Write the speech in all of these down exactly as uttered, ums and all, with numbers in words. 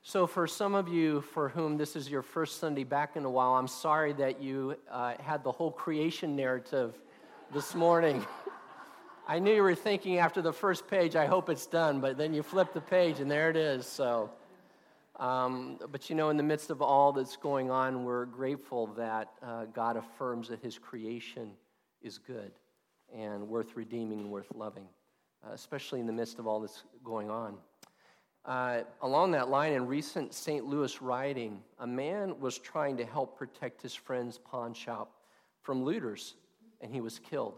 So for some of you for whom this is your first Sunday back in a while, I'm sorry that you uh, had the whole creation narrative this morning. I knew you were thinking after the first page, I hope it's done, but then you flip the page and there it is. So, um, but you know, in the midst of all that's going on, we're grateful that uh, God affirms that his creation is good and worth redeeming and worth loving, uh, especially in the midst of all that's going on. Uh, along that line, in recent Saint Louis rioting, a man was trying to help protect his friend's pawn shop from looters, and he was killed.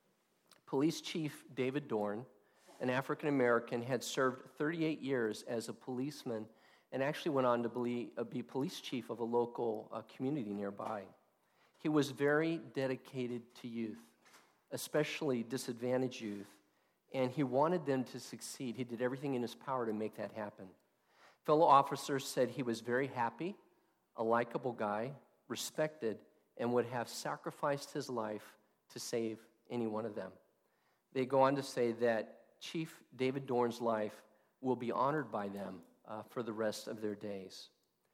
Police Chief David Dorn, an African-American, had served thirty-eight years as a policeman and actually went on to be, uh, be police chief of a local uh, community nearby. He was very dedicated to youth, especially disadvantaged youth, and he wanted them to succeed. He did everything in his power to make that happen. Fellow officers said he was very happy, a likable guy, respected, and would have sacrificed his life to save any one of them. They go on to say that Chief David Dorn's life will be honored by them uh, for the rest of their days.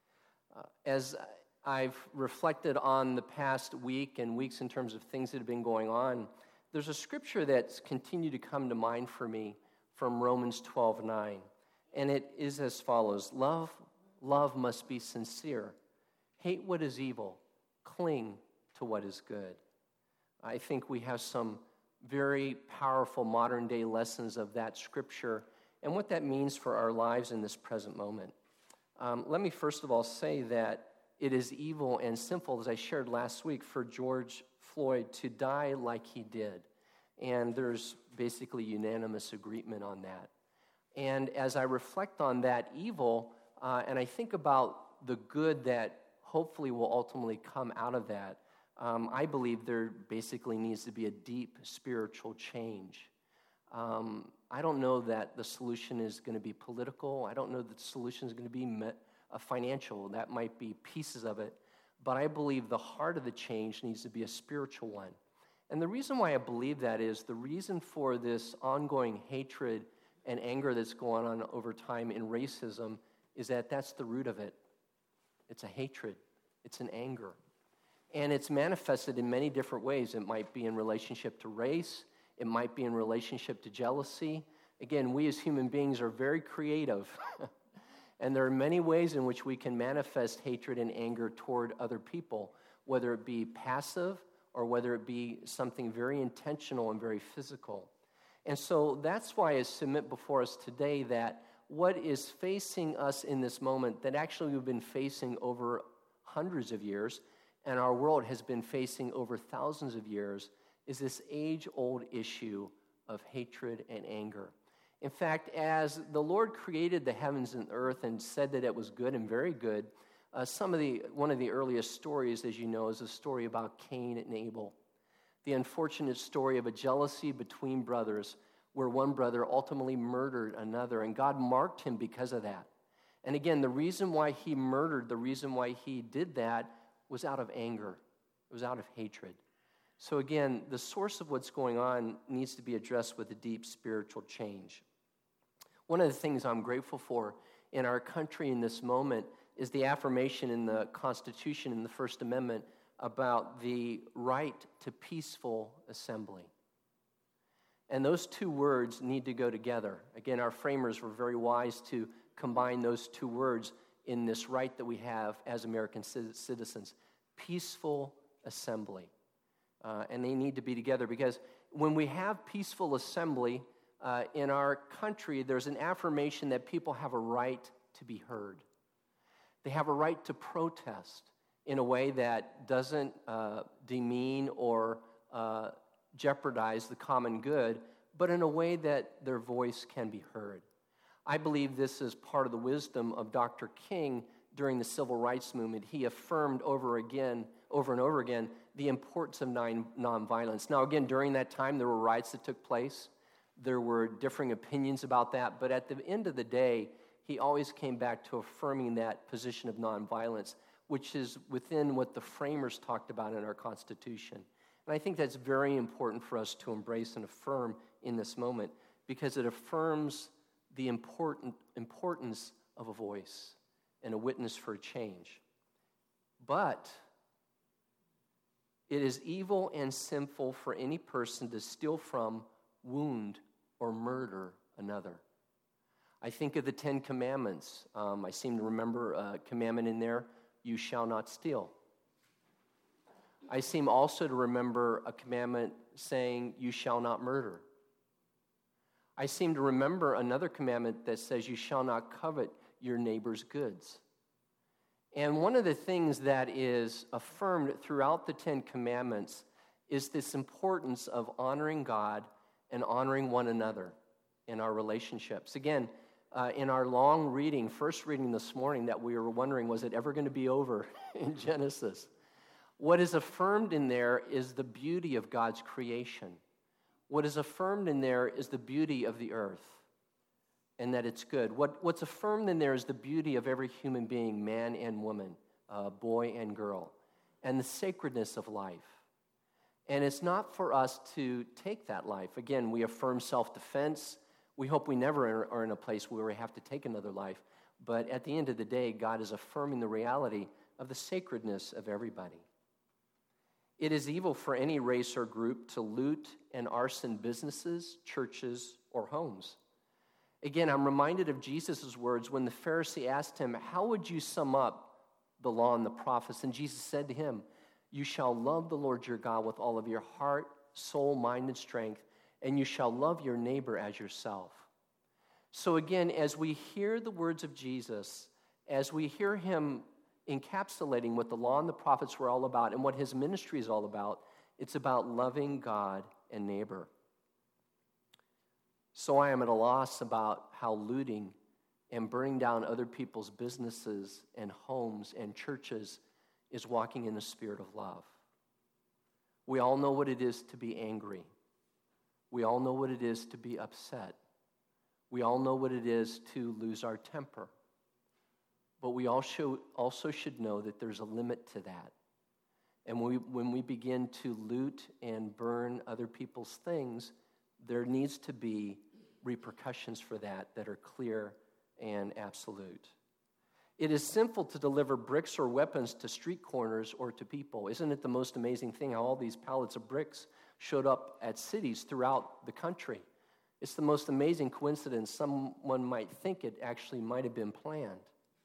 Uh, as I've reflected on the past week and weeks in terms of things that have been going on, there's a scripture that's continued to come to mind for me from Romans twelve nine, and it is as follows: Love, love must be sincere. Hate what is evil. Cling to what is good. I think we have some very powerful modern-day lessons of that scripture and what that means for our lives in this present moment. Um, let me first of all say that it is evil and sinful, as I shared last week, for George Floyd to die like he did. And there's basically unanimous agreement on that. And as I reflect on that evil, uh, and I think about the good that hopefully will ultimately come out of that, um, I believe there basically needs to be a deep spiritual change. Um, I don't know that the solution is going to be political. I don't know that the solution is going to be met, uh, financial. That might be pieces of it. But I believe the heart of the change needs to be a spiritual one. And the reason why I believe that is the reason for this ongoing hatred and anger that's going on over time in racism is that that's the root of it. It's a hatred. It's an anger. And it's manifested in many different ways. It might be in relationship to race. It might be in relationship to jealousy. Again, we as human beings are very creative. And there are many ways in which we can manifest hatred and anger toward other people, whether it be passive or whether it be something very intentional and very physical. And so that's why I submit before us today that what is facing us in this moment that actually we've been facing over hundreds of years and our world has been facing over thousands of years is this age-old issue of hatred and anger. In fact, as the Lord created the heavens and earth and said that it was good and very good, uh, some of the one of the earliest stories, as you know, is a story about Cain and Abel, the unfortunate story of a jealousy between brothers where one brother ultimately murdered another, and God marked him because of that. And again, the reason why he murdered, the reason why he did that was out of anger. It was out of hatred. So again, the source of what's going on needs to be addressed with a deep spiritual change. One of the things I'm grateful for in our country in this moment is the affirmation in the Constitution, in the First Amendment, about the right to peaceful assembly. And those two words need to go together. Again, our framers were very wise to combine those two words in this right that we have as American citizens, peaceful assembly. Uh, and they need to be together because when we have peaceful assembly uh, in our country, there's an affirmation that people have a right to be heard. They have a right to protest in a way that doesn't uh, demean or uh, jeopardize the common good, but in a way that their voice can be heard. I believe this is part of the wisdom of Doctor King during the civil rights movement. He affirmed over again, over and over again, the importance of non- nonviolence. Now, again, during that time, there were riots that took place. There were differing opinions about that, but at the end of the day, he always came back to affirming that position of nonviolence, which is within what the framers talked about in our Constitution. And I think that's very important for us to embrace and affirm in this moment because it affirms the important importance of a voice. and a witness for a change. But it is evil and sinful for any person to steal from, wound, or murder another. I think of the Ten Commandments. Um, I seem to remember a commandment in there, you shall not steal. I seem also to remember a commandment saying, you shall not murder. I seem to remember another commandment that says, you shall not covet your neighbor's goods. And one of the things that is affirmed throughout the Ten Commandments is this importance of honoring God and honoring one another in our relationships. Again, uh, in our long reading, first reading this morning that we were wondering, was it ever going to be over in Genesis? What is affirmed in there is the beauty of God's creation. What is affirmed in there is the beauty of the earth and that it's good. What, what's affirmed in there is the beauty of every human being, man and woman, uh, boy and girl, and the sacredness of life. And it's not for us to take that life. Again, we affirm self-defense. We hope we never are in a place where we have to take another life. But at the end of the day, God is affirming the reality of the sacredness of everybody. It is evil for any race or group to loot and arson businesses, churches, or homes. Again, I'm reminded of Jesus' words when the Pharisee asked him, how would you sum up the law and the prophets? And Jesus said to him, you shall love the Lord your God with all of your heart, soul, mind, and strength, and you shall love your neighbor as yourself. So again, as we hear the words of Jesus, as we hear him encapsulating what the law and the prophets were all about and what his ministry is all about, it's about loving God and neighbor. So I am at a loss about how looting and burning down other people's businesses and homes and churches is walking in the spirit of love. We all know what it is to be angry. We all know what it is to be upset. We all know what it is to lose our temper. But we also also should know that there's a limit to that. And when we, when we begin to loot and burn other people's things, there needs to be repercussions for that that are clear and absolute. It is sinful to deliver bricks or weapons to street corners or to people. Isn't it the most amazing thing how all these pallets of bricks showed up at cities throughout the country? It's the most amazing coincidence. Someone might think it actually might have been planned.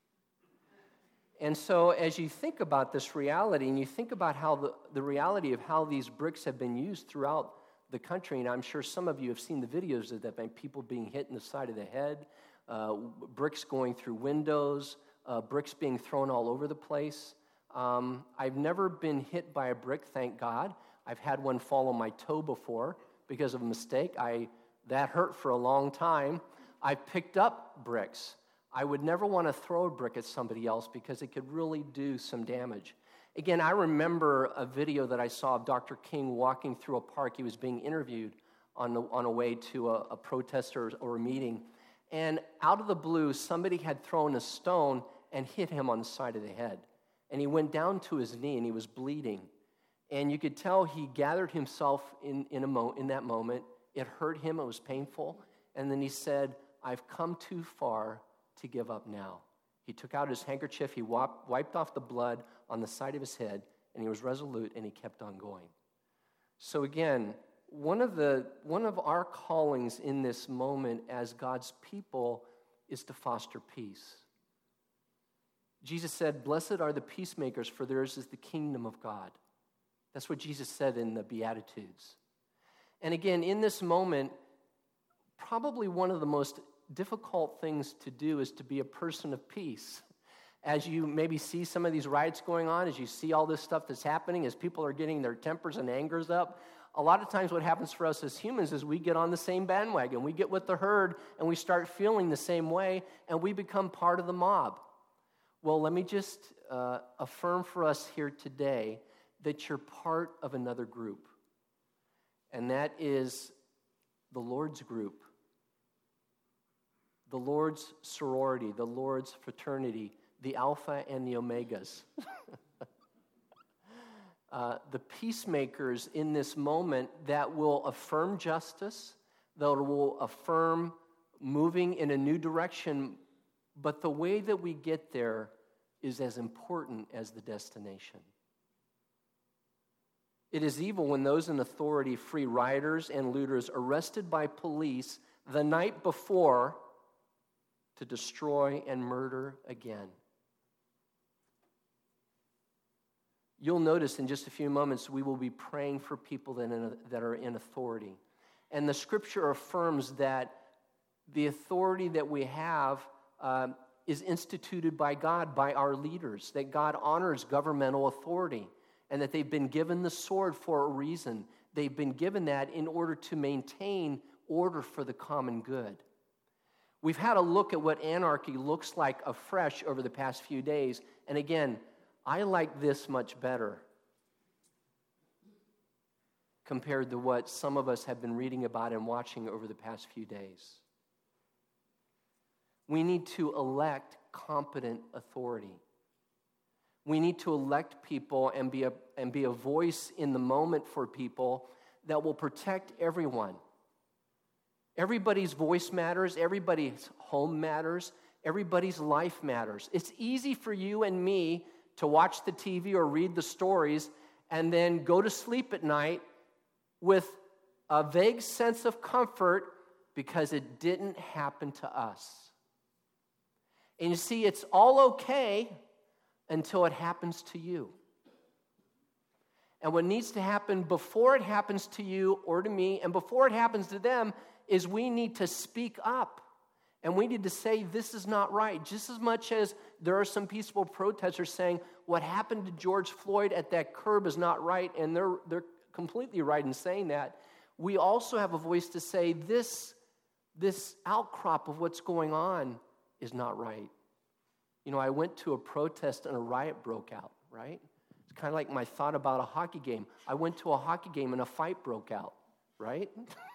And so as you think about this reality, and you think about how the, the reality of how these bricks have been used throughout the country, and I'm sure some of you have seen the videos of that, people being hit in the side of the head, uh, bricks going through windows, uh, bricks being thrown all over the place. Um, I've never been hit by a brick, thank God. I've had one fall on my toe before because of a mistake. I that hurt for a long time. I've picked up bricks. I would never want to throw a brick at somebody else because it could really do some damage. Again, I remember a video that I saw of Doctor King walking through a park. He was being interviewed on, the, on a way to a, a protest or, or a meeting. And out of the blue, somebody had thrown a stone and hit him on the side of the head. And he went down to his knee and he was bleeding. And you could tell he gathered himself in, in, a mo- in that moment. It hurt him. It was painful. And then he said, I've come too far to give up now. He took out his handkerchief. He wiped, wiped off the blood on the side of his head. And he was resolute and he kept on going. So again, one of the one of our callings in this moment as God's people is to foster peace. Jesus said, blessed are the peacemakers, for theirs is the kingdom of God. That's what Jesus said in the Beatitudes. And again, in this moment, probably one of the most difficult things to do is to be a person of peace. As you maybe see some of these riots going on, as you see all this stuff that's happening, as people are getting their tempers and angers up, a lot of times what happens for us as humans is we get on the same bandwagon. We get with the herd and we start feeling the same way and we become part of the mob. Well, let me just uh, affirm for us here today that you're part of another group. And that is the Lord's group. The Lord's sorority, the Lord's fraternity, the Alpha and the Omegas. uh, the peacemakers in this moment that will affirm justice, that will affirm moving in a new direction but the way that we get there is as important as the destination. It is evil when those in authority free rioters and looters arrested by police the night before to destroy and murder again. You'll notice in just a few moments we will be praying for people that, in, that are in authority. And the scripture affirms that the authority that we have uh, is instituted by God, by our leaders, that God honors governmental authority, and that they've been given the sword for a reason. They've been given that in order to maintain order for the common good. We've had a look at what anarchy looks like afresh over the past few days, and again, I like this much better compared to what some of us have been reading about and watching over the past few days. We need to elect competent authority. We need to elect people and be a, and be a voice in the moment for people that will protect everyone. Everybody's voice matters. Everybody's home matters. Everybody's life matters. It's easy for you and me to watch the T V or read the stories and then go to sleep at night with a vague sense of comfort because it didn't happen to us. And you see, it's all okay until it happens to you. And what needs to happen before it happens to you or to me, and before it happens to them, is we need to speak up. And we need to say, this is not right. Just as much as there are some peaceful protesters saying, what happened to George Floyd at that curb is not right, and they're, they're completely right in saying that, we also have a voice to say, this, this outcrop of what's going on is not right. You know, I went to a protest and a riot broke out, right? It's kind of like my thought about a hockey game. I went to a hockey game and a fight broke out, right?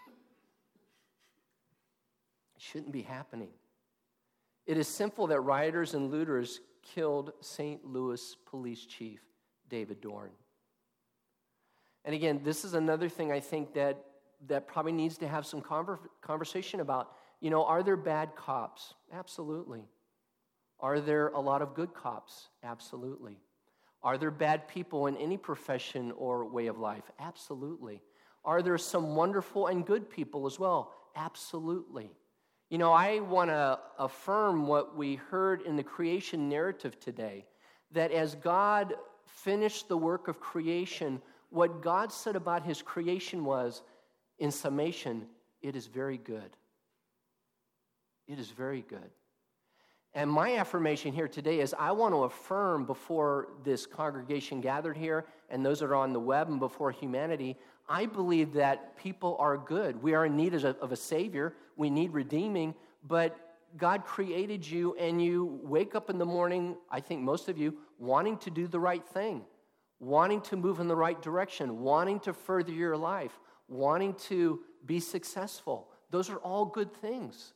Shouldn't be happening. It is sinful that rioters and looters killed Saint Louis Police Chief David Dorn. And again, this is another thing I think that, that probably needs to have some conver- conversation about. You know, are there bad cops? Absolutely. Are there a lot of good cops? Absolutely. Are there bad people in any profession or way of life? Absolutely. Are there some wonderful and good people as well? Absolutely. You know, I want to affirm what we heard in the creation narrative today, that as God finished the work of creation, what God said about his creation was, in summation, it is very good. It is very good. And my affirmation here today is I want to affirm before this congregation gathered here and those that are on the web and before humanity, I believe that people are good. We are in need of a, of a Savior. We need redeeming, but God created you and you wake up in the morning, I think most of you, wanting to do the right thing, wanting to move in the right direction, wanting to further your life, wanting to be successful. Those are all good things.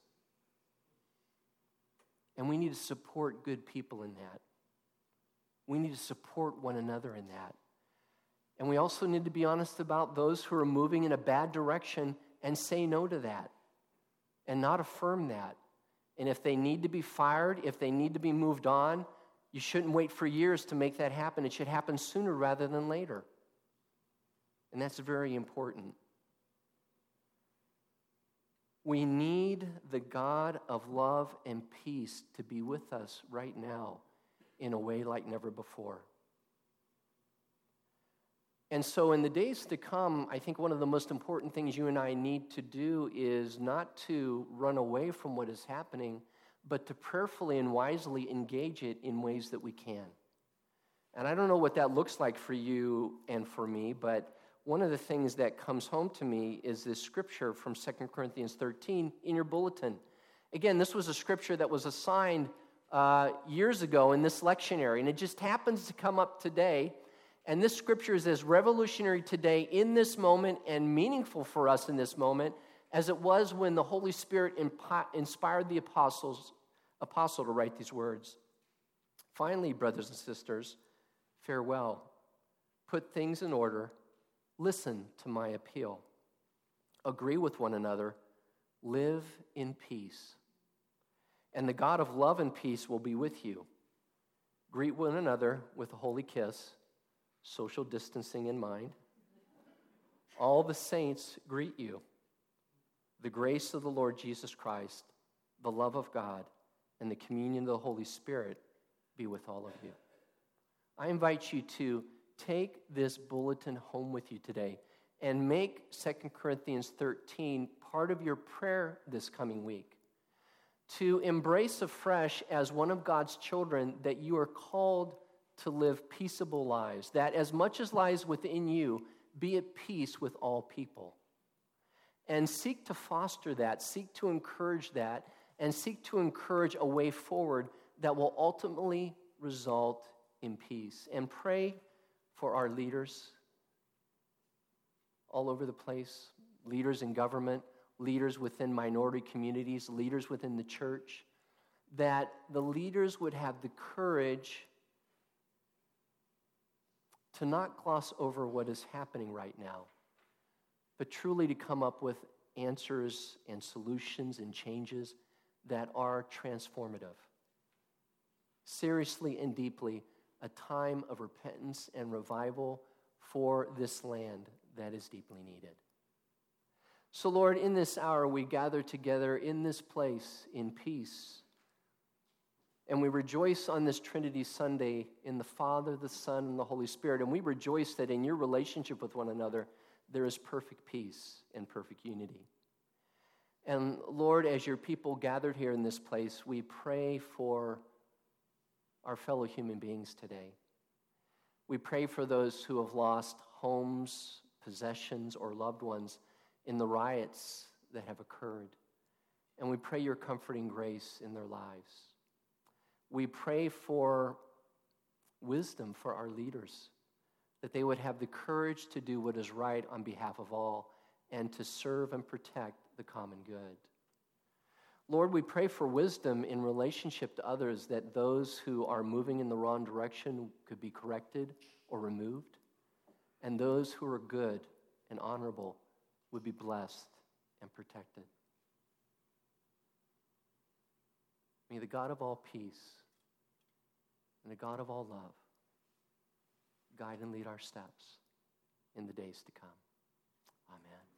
And we need to support good people in that. We need to support one another in that. And we also need to be honest about those who are moving in a bad direction and say no to that and not affirm that. And if they need to be fired, if they need to be moved on, you shouldn't wait for years to make that happen. It should happen sooner rather than later. And that's very important. We need the God of love and peace to be with us right now in a way like never before. And so in the days to come, I think one of the most important things you and I need to do is not to run away from what is happening, but to prayerfully and wisely engage it in ways that we can. And I don't know what that looks like for you and for me, but one of the things that comes home to me is this scripture from Second Corinthians thirteen in your bulletin. Again, this was a scripture that was assigned uh, years ago in this lectionary, and it just happens to come up today. And this scripture is as revolutionary today in this moment and meaningful for us in this moment as it was when the Holy Spirit impi- inspired the apostles, apostle to write these words. Finally, brothers and sisters, farewell. Put things in order. Listen to my appeal. Agree with one another. Live in peace. and the God of love and peace will be with you. Greet one another with a holy kiss, social distancing in mind. All the saints greet you. The grace of the Lord Jesus Christ, the love of God, and the communion of the Holy Spirit be with all of you. I invite you to take this bulletin home with you today and make Second Corinthians thirteen part of your prayer this coming week. To embrace afresh as one of God's children that you are called to live peaceable lives, that as much as lies within you, be at peace with all people. And seek to foster that, seek to encourage that, and seek to encourage a way forward that will ultimately result in peace. And pray for our leaders all over the place, leaders in government, leaders within minority communities, leaders within the church, that the leaders would have the courage to not gloss over what is happening right now, but truly to come up with answers and solutions and changes that are transformative. Seriously and deeply, a time of repentance and revival for this land that is deeply needed. So, Lord, in this hour, we gather together in this place in peace. And we rejoice on this Trinity Sunday in the Father, the Son, and the Holy Spirit. And we rejoice that in your relationship with one another, there is perfect peace and perfect unity. And Lord, as your people gathered here in this place, we pray for our fellow human beings today. We pray for those who have lost homes, possessions, or loved ones in the riots that have occurred. And we pray your comforting grace in their lives. We pray for wisdom for our leaders, that they would have the courage to do what is right on behalf of all and to serve and protect the common good. Lord, we pray for wisdom in relationship to others, that those who are moving in the wrong direction could be corrected or removed, and those who are good and honorable would be blessed and protected. May the God of all peace and the God of all love guide and lead our steps in the days to come. Amen.